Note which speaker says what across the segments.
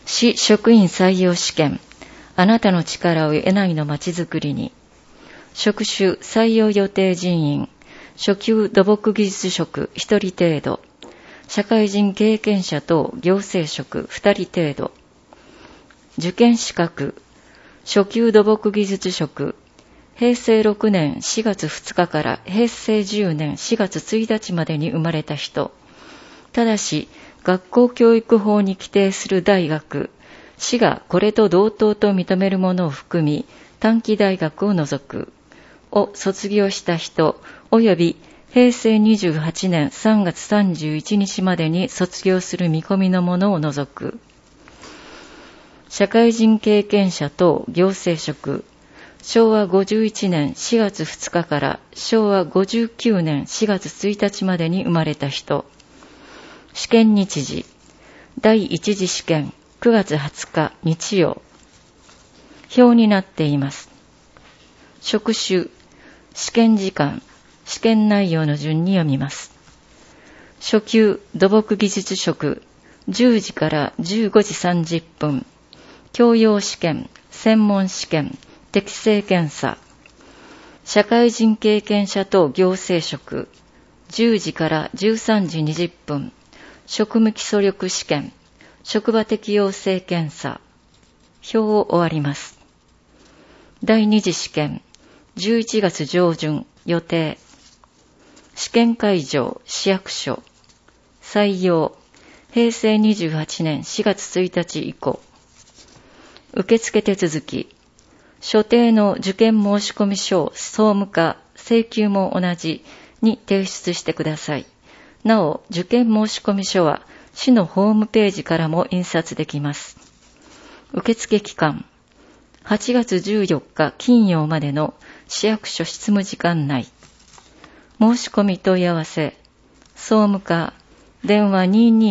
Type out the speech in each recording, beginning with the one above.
Speaker 1: 市職員採用試験、あなたの力を得ないのまちづくりに。職種採用予定人員、初級土木技術職1人程度、社会人経験者等行政職2人程度。受験資格、初級土木技術職、平成6年4月2日から平成10年4月1日までに生まれた人、ただし学校教育法に規定する大学、市がこれと同等と認めるものを含み、短期大学を除く、を卒業した人、及び平成28年3月31日までに卒業する見込みのものを除く。社会人経験者等行政職、昭和51年4月2日から昭和59年4月1日までに生まれた人。試験日時、第一次試験9月20日日曜。表になっています。職種、試験時間、試験内容の順に読みます。初級土木技術職、10時から15時30分。教養試験、専門試験、適正検査。社会人経験者等行政職、10時から13時20分。職務基礎力試験、職場適応性検査。表を終わります。第二次試験、11月上旬予定。試験会場、市役所。採用、平成28年4月1日以降。受付手続き、所定の受験申込書を総務課、請求も同じに提出してください。なお、受験申込書は市のホームページからも印刷できます。受付期間、8月14日金曜までの市役所執務時間内。申し込み問い合わせ、総務課、電話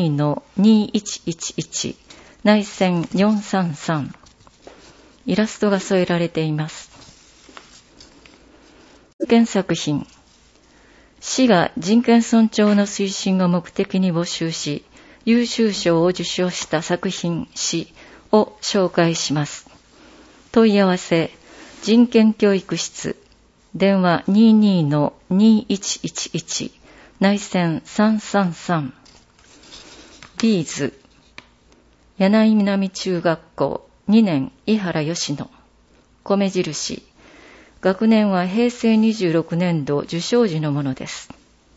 Speaker 1: 22-2111、内線433。イラストが添えられています。受験作品。市が人権尊重の推進を目的に募集し、優秀賞を受賞した作品詩を紹介します。問い合わせ、人権教育室、電話 22-2111、内線333。ビーズ、柳井南中学校、2年井原吉野、米印、学年は平成26年度受賞時のものです。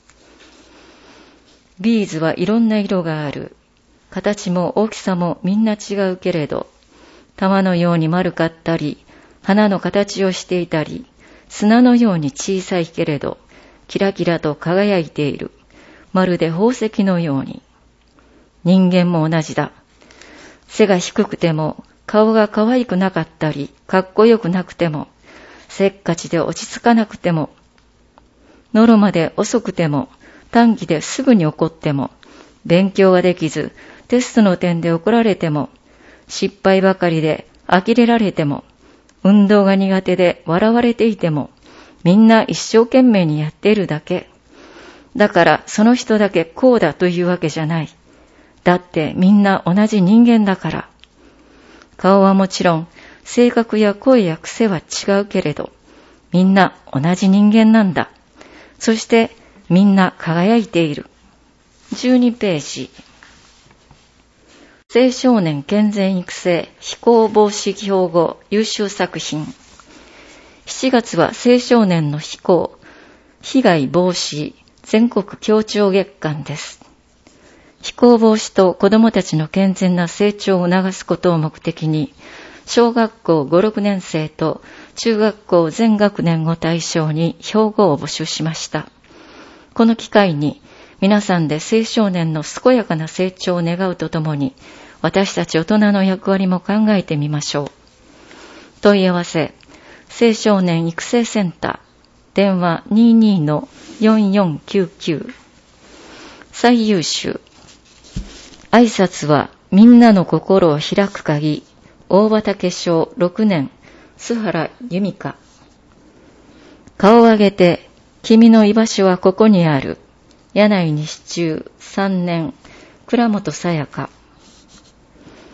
Speaker 1: ビーズはいろんな色がある。形も大きさもみんな違うけれど、玉のように丸かったり、花の形をしていたり、砂のように小さいけれど、キラキラと輝いている。まるで宝石のように。人間も同じだ。背が低くても、顔が可愛くなかったり、かっこよくなくても、せっかちで落ち着かなくても、のろまで遅くても、短期ですぐに怒っても、勉強ができず、テストの点で怒られても、失敗ばかりで呆れられても、運動が苦手で笑われていても、みんな一生懸命にやっているだけ。だからその人だけこうだというわけじゃない。だってみんな同じ人間だから。顔はもちろん、性格や声や癖は違うけれど、みんな同じ人間なんだ。そしてみんな輝いている。12ページ。青少年健全育成非行防止標語優秀作品。7月は青少年の非行、被害防止全国協調月間です。非行防止と子どもたちの健全な成長を促すことを目的に、小学校5、6年生と中学校全学年を対象に標語を募集しました。この機会に皆さんで青少年の健やかな成長を願うとともに、私たち大人の役割も考えてみましょう。問い合わせ、青少年育成センター、電話 22-4499。最優秀。挨拶はみんなの心を開く鍵、大畑小6年、須原由美香。顔を上げて、君の居場所はここにある。柳井西中3年、倉本さやか。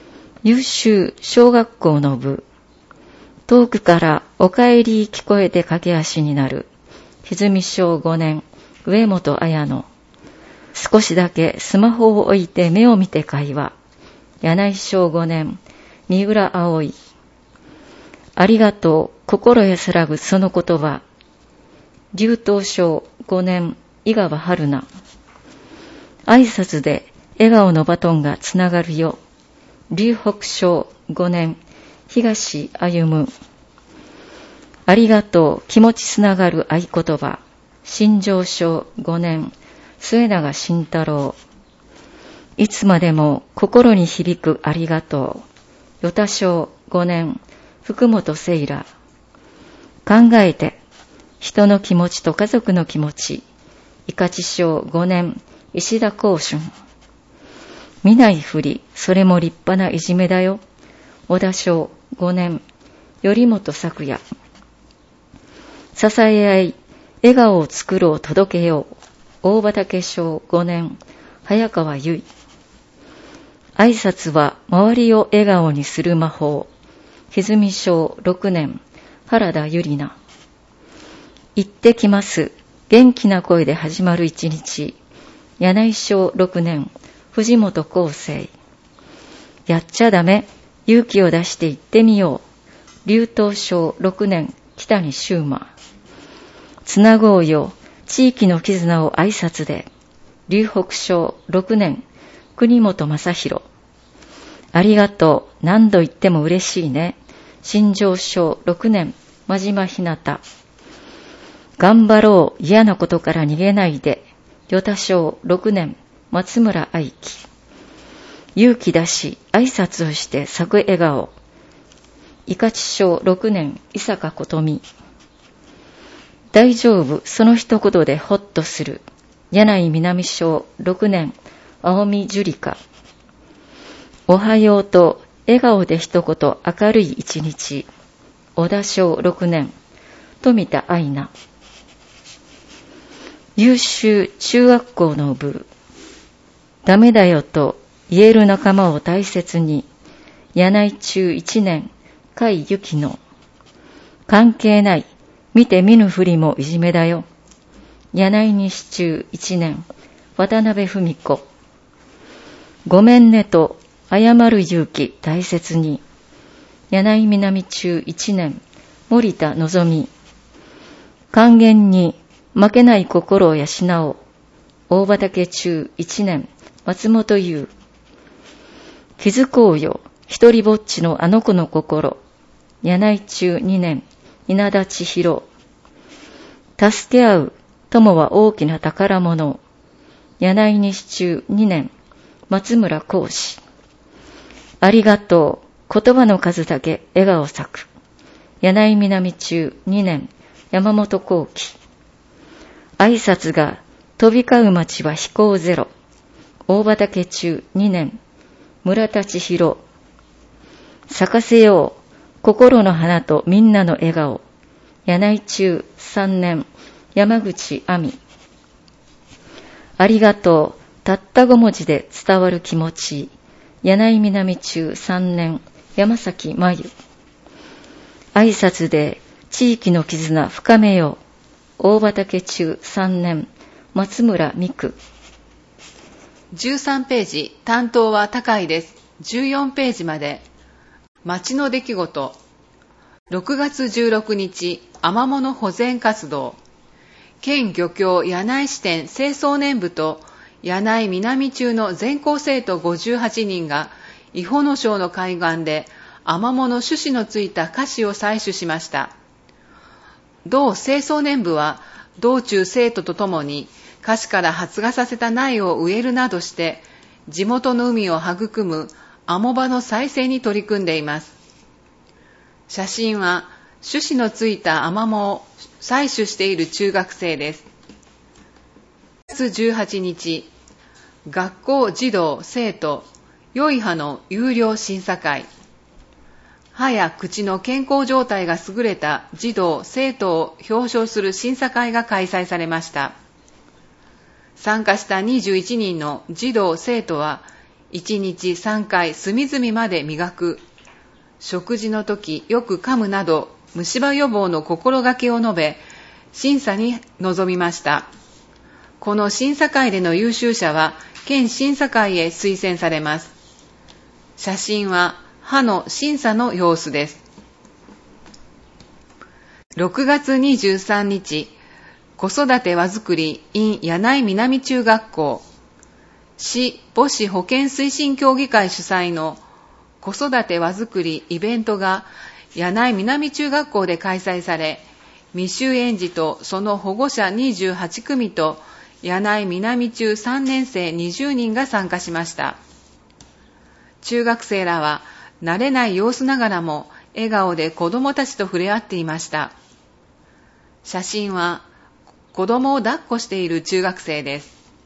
Speaker 1: 優秀小学校の部。遠くからお帰り聞こえて駆け足になる。歪み小5年、上本彩乃。少しだけスマホを置いて目を見て会話。柳井小5年、三浦葵。ありがとう、心安らぐその言葉。竜東小5年、井川春菜。挨拶で笑顔のバトンがつながるよ。龍北小5年、東歩。ありがとう、気持ちつながる合言葉。新庄小5年、末永慎太郎。いつまでも心に響くありがとう。与田小5年、福本聖羅。考えて、人の気持ちと家族の気持ち。伊勝小5年、石田光春。見ないふり、それも立派ないじめだよ。小田小5年、頼本咲也。支え合い、笑顔を作ろう届けよう。大畑小5年、早川由衣。挨拶は周りを笑顔にする魔法。歪み小6年、原田ゆりな。行ってきます。元気な声で始まる一日。柳井小6年、藤本康生。やっちゃダメ。勇気を出して行ってみよう。竜東小6年、北に修馬。つなごうよ。地域の絆を挨拶で。龍北小6年、国本正弘。ありがとう。何度言っても嬉しいね。新庄小6年、真島ひなた。頑張ろう。嫌なことから逃げないで。与田小6年、松村愛樹。勇気出し、挨拶をして咲く笑顔。伊勝小6年、伊坂琴美。大丈夫、その一言でほっとする。柳井南小6年、青見樹里香。おはようと笑顔で一言明るい一日。小田小6年、富田愛菜。優秀中学校の部。ダメだよと言える仲間を大切に。柳井中1年、甲斐由紀乃。関係ない。見て見ぬふりもいじめだよ。柳井西中1年、渡辺文子。ごめんねと謝る勇気大切に。柳井南中1年、森田のぞみ。還元に負けない心を養おう。大畑中1年、松本優。気づこうよ、一人ぼっちのあの子の心。柳井中2年、稲田千尋。助け合う友は大きな宝物。柳井西中2年、松村講師。ありがとう、言葉の数だけ笑顔咲く。柳井南中2年、山本幸喜。挨拶が飛び交う街は飛行ゼロ。大畑中2年、村田千尋。咲かせよう、心の花とみんなの笑顔。柳井中3年、山口亜美。ありがとう、たった5文字で伝わる気持ち。柳井南中3年、山崎真由。挨拶で地域の絆深めよう。大畑中3年、松村美久。
Speaker 2: 13ページ、担当は高井です。14ページまで。町の出来事。6月16日、アマモの保全活動。県漁協柳井支店清掃年部と柳井南中の全校生徒58人が、伊保野町の海岸でアマモの種子のついた菓子を採取しました。同清掃年部は、道中生徒とともに、菓子から発芽させた苗を植えるなどして、地元の海を育むアモ場の再生に取り組んでいます。写真は種子のついたアマモを採取している中学生です。4月18日、学校児童生徒良い歯の有料審査会。歯や口の健康状態が優れた児童生徒を表彰する審査会が開催されました。参加した21人の児童生徒は、 1日3回隅々まで磨く。食事の時よく噛むなど、虫歯予防の心がけを述べ、審査に臨みました。この審査会での優秀者は、県審査会へ推薦されます。写真は歯の審査の様子です。6月23日、子育て輪作り in 柳井南中学校、市母子保健推進協議会主催の子育て輪作りイベントが柳井南中学校で開催され、未就園児とその保護者28組と柳井南中3年生20人が参加しました。中学生らは慣れない様子ながらも笑顔で子どもたちと触れ合っていました。写真は子供を抱っこしている中学生です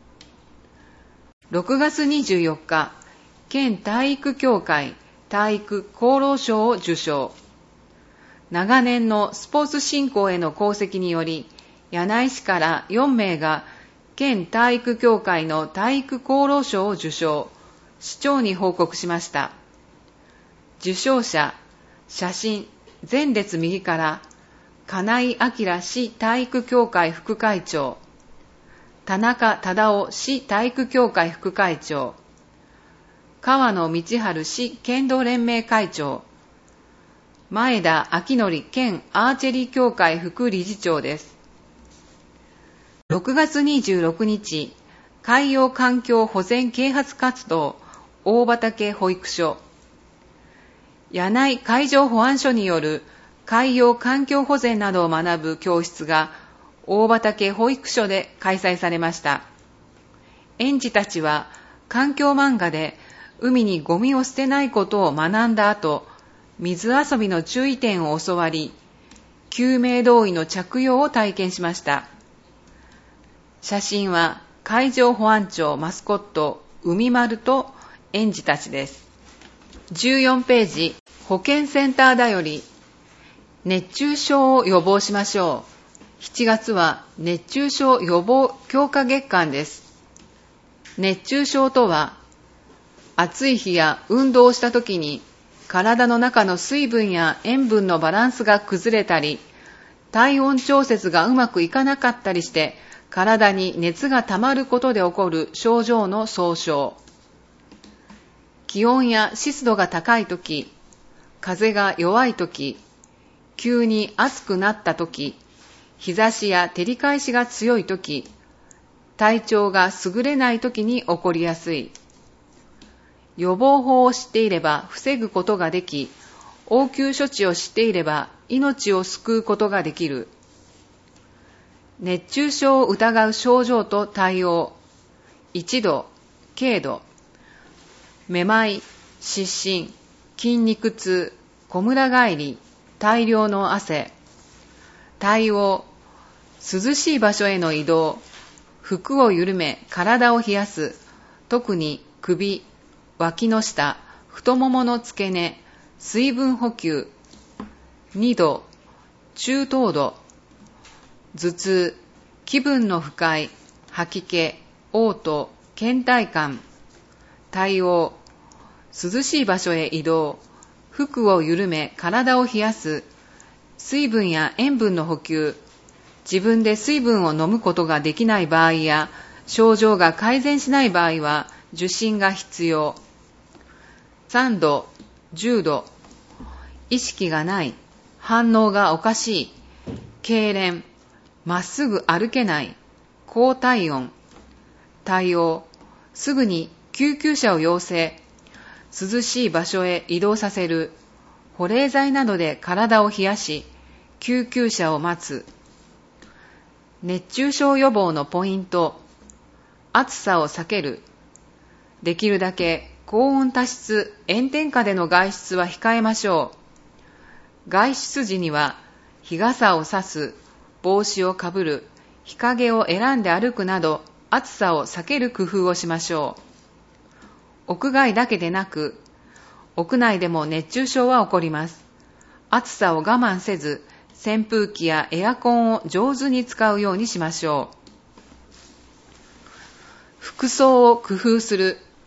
Speaker 2: 。6月24日、県体育協会体育功労賞を受賞。長年のスポーツ振興への功績により、柳井市から4名が県体育協会の体育功労賞を受賞、市長に報告しました。受賞者、写真、前列右から、金井明市体育協会副会長、田中忠夫市体育協会副会長、川野道春市剣道連盟会長、前田明則県アーチェリー協会副理事長です。6月26日、海洋環境保全啓発活動、大畑保育所、柳井海上保安署による海洋環境保全などを学ぶ教室が大畑保育所で開催されました。園児たちは環境漫画で海にゴミを捨てないことを学んだ後、水遊びの注意点を教わり、救命胴衣の着用を体験しました。写真は海上保安庁マスコット海丸と園児たちです。14ページ、保健センターだより、熱中症を予防しましょう。7月は熱中症予防強化月間です。熱中症とは、暑い日や運動をした時に体の中の水分や塩分のバランスが崩れたり、体温調節がうまくいかなかったりして、体に熱がたまることで起こる症状の総称。気温や湿度が高いとき、風が弱いとき、急に暑くなったとき、日差しや照り返しが強いとき、体調が優れないときに起こりやすい。予防法を知っていれば防ぐことができ、応急処置を知っていれば命を救うことができる。熱中症を疑う症状と対応。1度、軽度。めまい、失神、筋肉痛、こむら返り、大量の汗。対応。涼しい場所への移動。服を緩め、体を冷やす。特に首、脇の下、太ももの付け根、水分補給。2度、中等度。頭痛、気分の不快、吐き気、嘔吐、倦怠感。対応。涼しい場所へ移動。服を緩め、体を冷やす。水分や塩分の補給。自分で水分を飲むことができない場合や、症状が改善しない場合は、受診が必要。3度、10度。意識がない。反応がおかしい。痙攣。まっすぐ歩けない。高体温。対応。すぐに救急車を要請。涼しい場所へ移動させる。保冷剤などで体を冷やし、救急車を待つ。熱中症予防のポイント。暑さを避ける。できるだけ高温多湿、炎天下での外出は控えましょう。外出時には日傘を差す、帽子をかぶる、日陰を選んで歩くなど暑さを避ける工夫をしましょう。屋外だけでなく、屋内でも熱中症は起こります。暑さを我慢せず、扇風機やエアコンを上手に使うようにしましょう。服装を工夫する。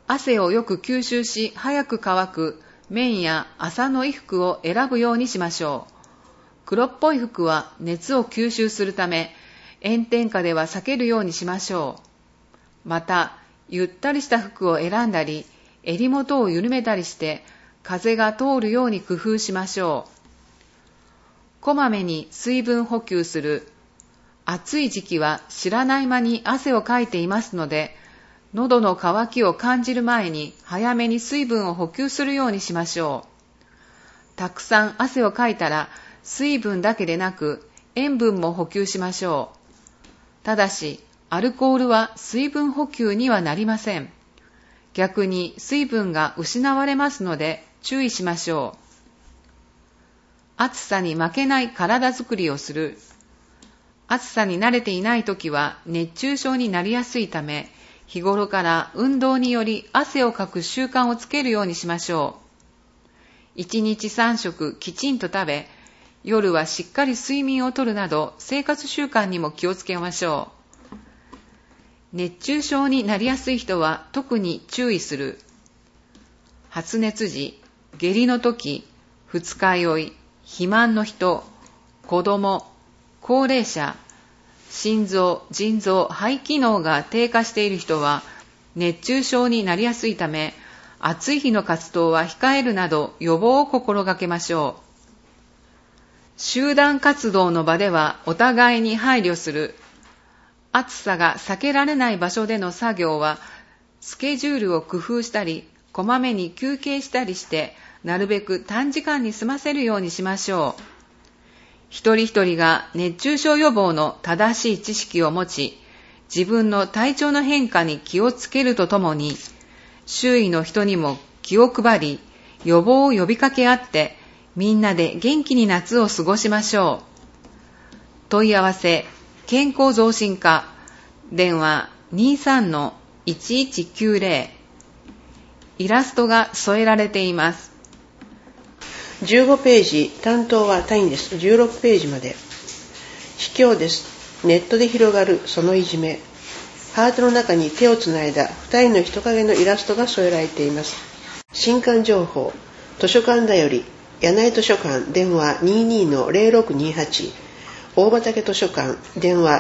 Speaker 2: 汗をよく吸収し早く乾く綿や麻の衣服を選ぶようにしましょう。黒っぽい服は熱を吸収するため、炎天下では避けるようにしましょう。また、ゆったりした服を選んだり、襟元を緩めたりして風が通るように工夫しましょう。こまめに水分補給する。暑い時期は知らない間に汗をかいていますので、喉の渇きを感じる前に早めに水分を補給するようにしましょう。たくさん汗をかいたら水分だけでなく塩分も補給しましょう。ただし、アルコールは水分補給にはなりません。逆に水分が失われますので注意しましょう。暑さに負けない体づくりをする。暑さに慣れていないときは熱中症になりやすいため、日頃から運動により汗をかく習慣をつけるようにしましょう。1日3食きちんと食べ、夜はしっかり睡眠をとるなど生活習慣にも気をつけましょう。熱中症になりやすい人は特に注意する。発熱時、下痢の時、二日酔い、肥満の人、子供、高齢者、心臓、腎臓、肺機能が低下している人は熱中症になりやすいため、暑い日の活動は控えるなど予防を心がけましょう。集団活動の場ではお互いに配慮する。暑さが避けられない場所での作業はスケジュールを工夫したり、こまめに休憩したりして、なるべく短時間に済ませるようにしましょう。一人一人が熱中症予防の正しい知識を持ち、自分の体調の変化に気をつけるとともに、周囲の人にも気を配り、予防を呼びかけ合って、みんなで元気に夏を過ごしましょう。問い合わせ、健康増進課、電話 23-1190。イラストが添えられています。
Speaker 3: 15ページ、担当はタインです。16ページまで。卑怯です。ネットで広がるそのいじめ。ハートの中に手をつないだ2人の人影のイラストが添えられています。新刊情報、図書館だより、柳井図書館、電話 22-0628。大畑図書館、電話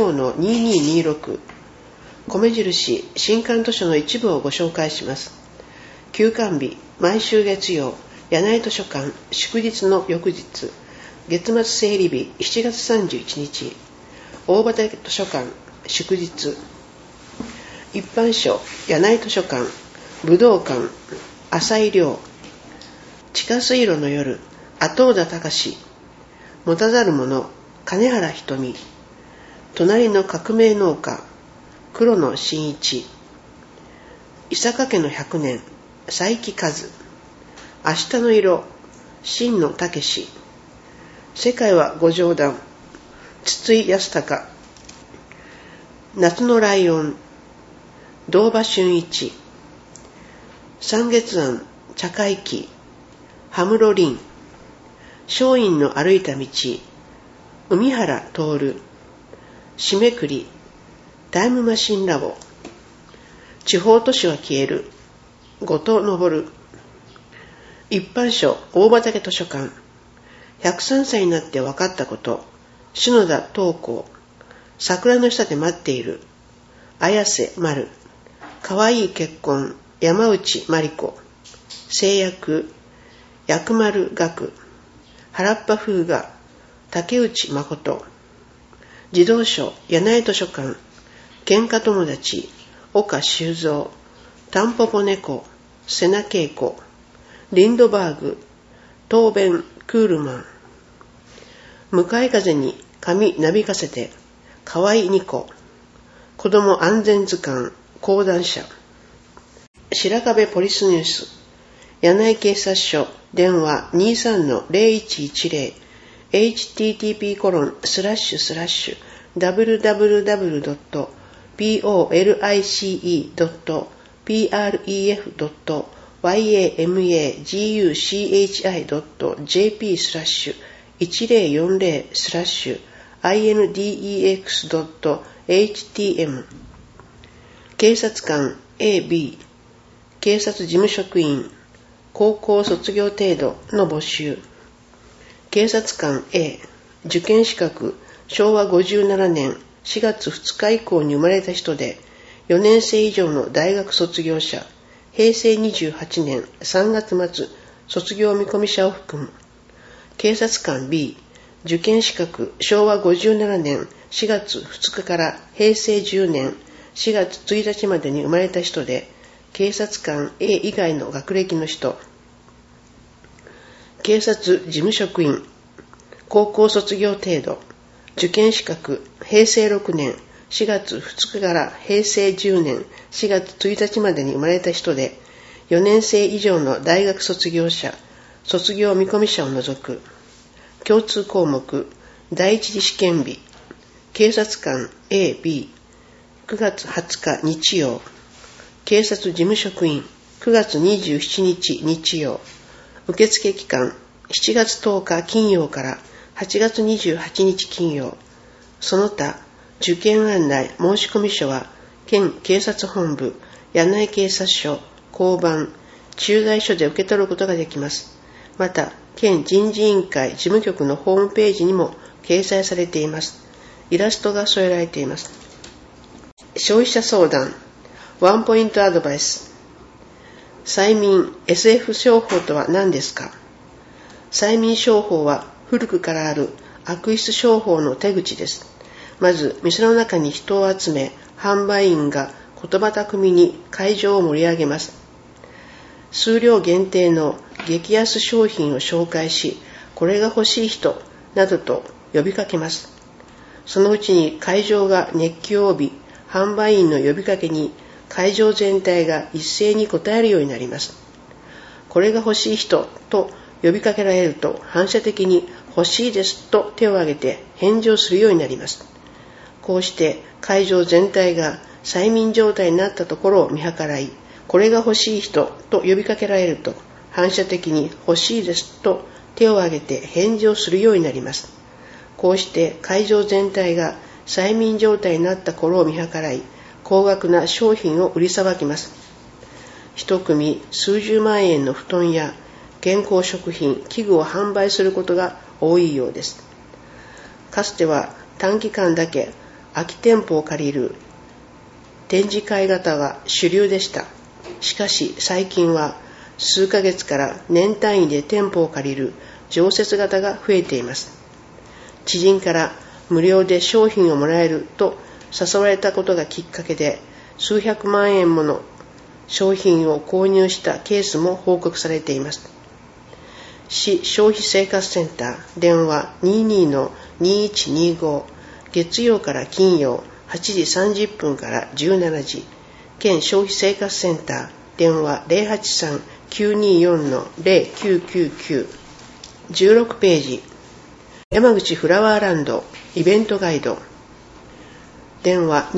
Speaker 3: 45-2226。米印、新刊図書の一部をご紹介します。休館日、毎週月曜、柳井図書館、祝日の翌日、月末整理日、7月31日、大畑図書館、祝日、一般書、柳井図書館、武道館、浅井亮、地下水路の夜、後田隆、持たざる者、金原瞳、隣の革命農家、黒野真一、伊坂家の100年、佐伯和、明日の色、真野武、世界はご冗談、筒井康隆、夏のライオン、堂場俊一、三月庵、茶会期、羽室凛、松陰の歩いた道、海原徹、締めくり、タイムマシンラボ、地方都市は消える、後藤昇、一般書、大畑図書館、103歳になって分かったこと、篠田東光、桜の下で待っている、綾瀬丸、かわいい結婚、山内真理子、制約、薬丸学、原っぱ風雅、竹内誠、児童書、柳井図書館、喧嘩友達、岡修造、タンポポ猫、瀬名恵子、リンドバーグ、東弁クールマン、向かい風に髪なびかせて、河合ニコ、子供安全図鑑、講談社、白壁ポリスニュース、柳井警察署、電話 23-0110、http://www.police.pref.yamaguchi.1040/index.htm 警察官 AB 警察事務職員、高校卒業程度の募集。警察官 A、受験資格、昭和57年4月2日以降に生まれた人で、4年生以上の大学卒業者、平成28年3月末卒業見込み者を含む。警察官 B、受験資格、昭和57年4月2日から平成10年4月1日までに生まれた人で、警察官 A 以外の学歴の人。警察事務職員、高校卒業程度、受験資格、平成6年4月2日から平成10年4月1日までに生まれた人で、4年生以上の大学卒業者、卒業見込み者を除く。共通項目、第一次試験日、警察官 A、B、9月20日日曜、警察事務職員、9月27日日曜、受付期間、7月10日金曜から8月28日金曜、その他、受験案内申込書は、県警察本部、柳井警察署、交番、駐在所で受け取ることができます。また、県人事委員会事務局のホームページにも掲載されています。イラストが添えられています。消費者相談、ワンポイントアドバイス。催眠 SF 商法とは何ですか？催眠商法は古くからある悪質商法の手口です。まず、店の中に人を集め、販売員が言葉巧みに会場を盛り上げます。数量限定の激安商品を紹介し、これが欲しい人などと呼びかけます。そのうちに会場が熱気を帯び、販売員の呼びかけに会場全体が一斉に応えるようになります。これが欲しい人と呼びかけられると、反射的に欲しいですと手を挙げて返事をするようになります。こうして会場全体が催眠状態になったところを見計らい、これが欲しい人と呼びかけられると、反射的に欲しいですと手を挙げて返事をするようになります。こうして会場全体が催眠状態になった頃を見計らい、高額な商品を売りさばきます。一組数十万円の布団や健康食品、器具を販売することが多いようです。かつては短期間だけ空き店舗を借りる展示会型が主流でした。しかし最近は数ヶ月から年単位で店舗を借りる常設型が増えています。知人から無料で商品をもらえると誘われたことがきっかけで、数百万円もの商品を購入したケースも報告されています。市消費生活センター、電話 22-2125、月曜から金曜8時30分から17時、県消費生活センター、電話 083-924-0999。16ページ、山口フラワーランドイベントガイド、電話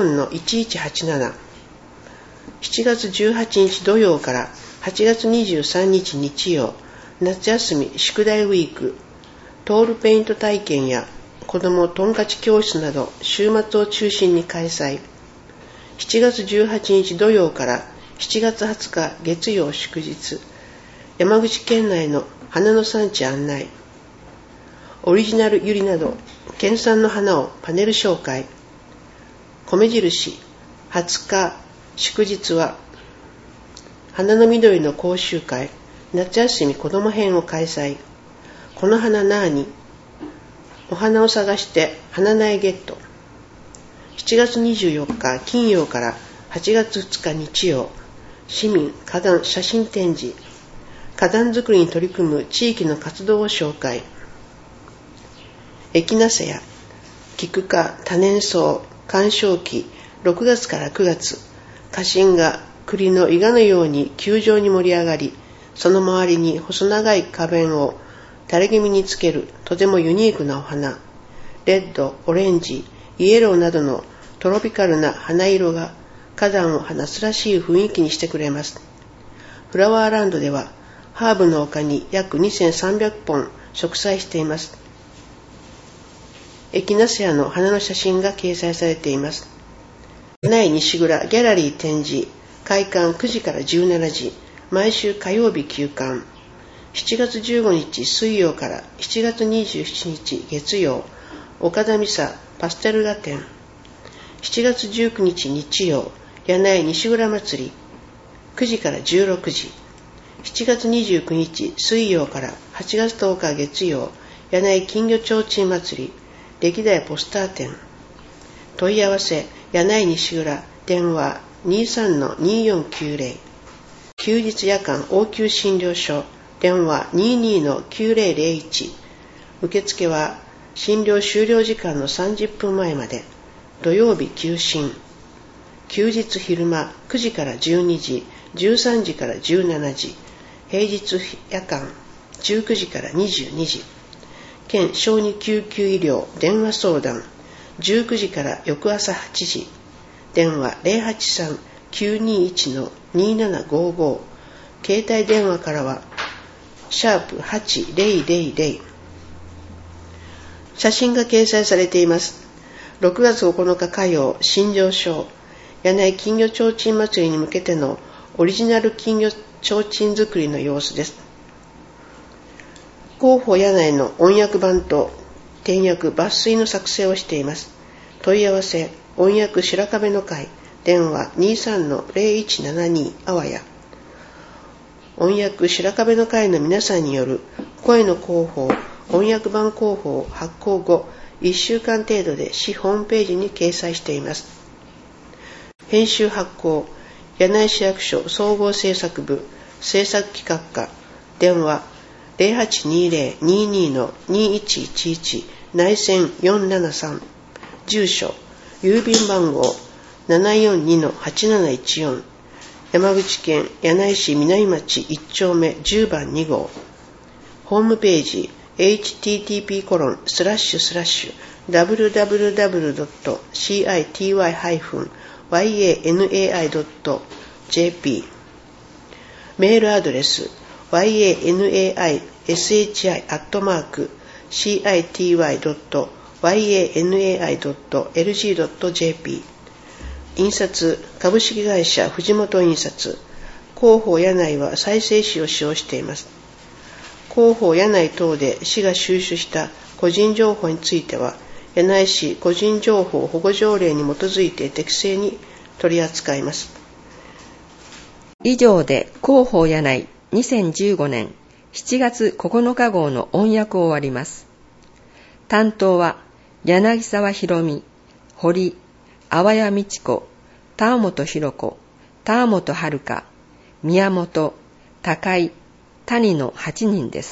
Speaker 3: 24-1187。7月18日土曜から8月23日日曜、夏休み宿題ウィーク、トールペイント体験や子どもトンカチ教室など週末を中心に開催。7月18日土曜から7月20日月曜祝日、山口県内の花の産地案内、オリジナルユリなど県産の花をパネル紹介。米印20日祝日は花の緑の講習会、夏休み子ども編を開催。この花なーに、お花を探して花苗ゲット。7月24日金曜から8月2日日曜、市民花壇写真展示、花壇作りに取り組む地域の活動を紹介。エキナセア、菊科多年草鑑賞期、6月から9月、花芯が栗の伊賀のように球状に盛り上がり、その周りに細長い花弁を垂れ気味につけるとてもユニークなお花。レッド、オレンジ、イエローなどのトロピカルな花色が花壇を夏らしい雰囲気にしてくれます。フラワーランドではハーブの丘に約2300本植栽しています。エキナセアの花の写真が掲載されています。内西蔵ギャラリー展示、 開館9時から17時、毎週火曜日休館。7月15日水曜から7月27日月曜、岡田美沙パステルラ展。7月19日日曜、柳井西浦祭り、9時から16時。7月29日水曜から8月10日月曜、柳井金魚ちょうちん祭り、歴代ポスター展。問い合わせ、柳井西浦、電話 23-2490。休日夜間応急診療所、電話 22-9001。受付は診療終了時間の30分前まで。土曜日休診。休日昼間9時から12時、13時から17時。平日夜間19時から22時。県小児救急医療電話相談19時から翌朝8時。電話 083-921-2755。携帯電話からは#8000。写真が掲載されています。6月9日火曜、新庄小柳井金魚ちょうちん祭りに向けてのオリジナル金魚ちょうちん作りの様子です。広報柳井の音訳版と点訳抜粋の作成をしています。問い合わせ、音訳白壁の会、電話 23-0172 あわや。音訳白壁の会の皆さんによる声の広報、音訳版広報発行後1週間程度で市ホームページに掲載しています。編集発行、柳井市役所総合制作部制作企画課、電話 0820-22-2111 内線473。住所、郵便番号 742-8714。山口県柳井市南町1丁目10番2号。ホームページ http://www.city-yanai.jp。 メールアドレス yanaishi@city-yanai.lg.jp。 印刷、株式会社藤本印刷。広報柳井は再生紙を使用しています。広報柳井等で市が収集した個人情報については、柳井市個人情報保護条例に基づいて適正に取り扱います。
Speaker 4: 以上で広報柳井2015年7月9日号の音訳を終わります。担当は柳沢博美、堀、淡谷美智子、田本博子、田本遥、宮本、高井、谷の8人です。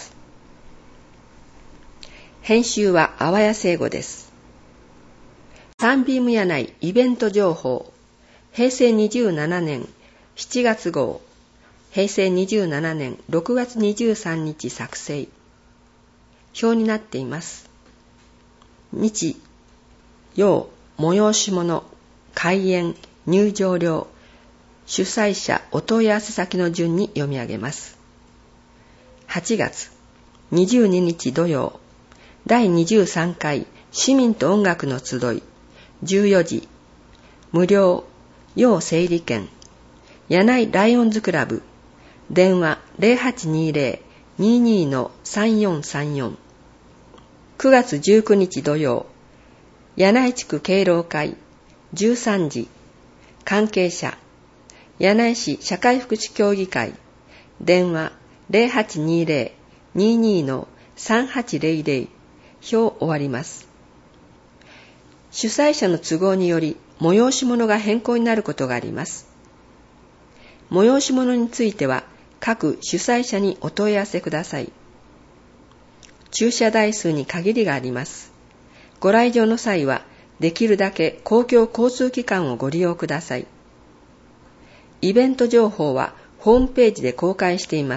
Speaker 4: 編集は淡谷聖吾です。サンビーム柳井イベント情報、平成27年7月号、平成27年6月23日作成。表になっています。日、曜、催し物、開演、入場料、主催者お問い合わせ先の順に読み上げます。8月22日土曜、第23回市民と音楽の集い、14時、無料、要整理券、柳井ライオンズクラブ、電話 0820-22-3434。9月19日土曜、柳井地区敬老会、13時、関係者、柳井市社会福祉協議会、電話 0820-22-3800。表終わります。主催者の都合により催し物が変更になることがあります。催し物については各主催者にお問い合わせください。駐車台数に限りがあります。ご来場の際はできるだけ公共交通機関をご利用ください。イベント情報はホームページで公開しています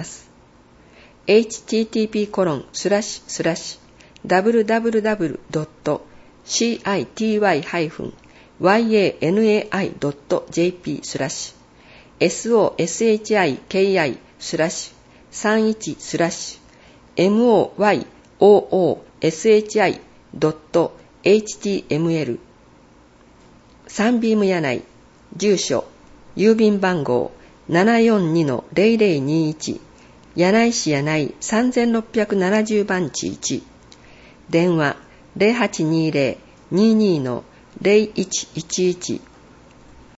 Speaker 4: 。http://www.city-moooshi.html。サンビーム柳井、住所、 郵便番号 742-0021 柳井市柳井 3670番地1、電話 0820-22-0111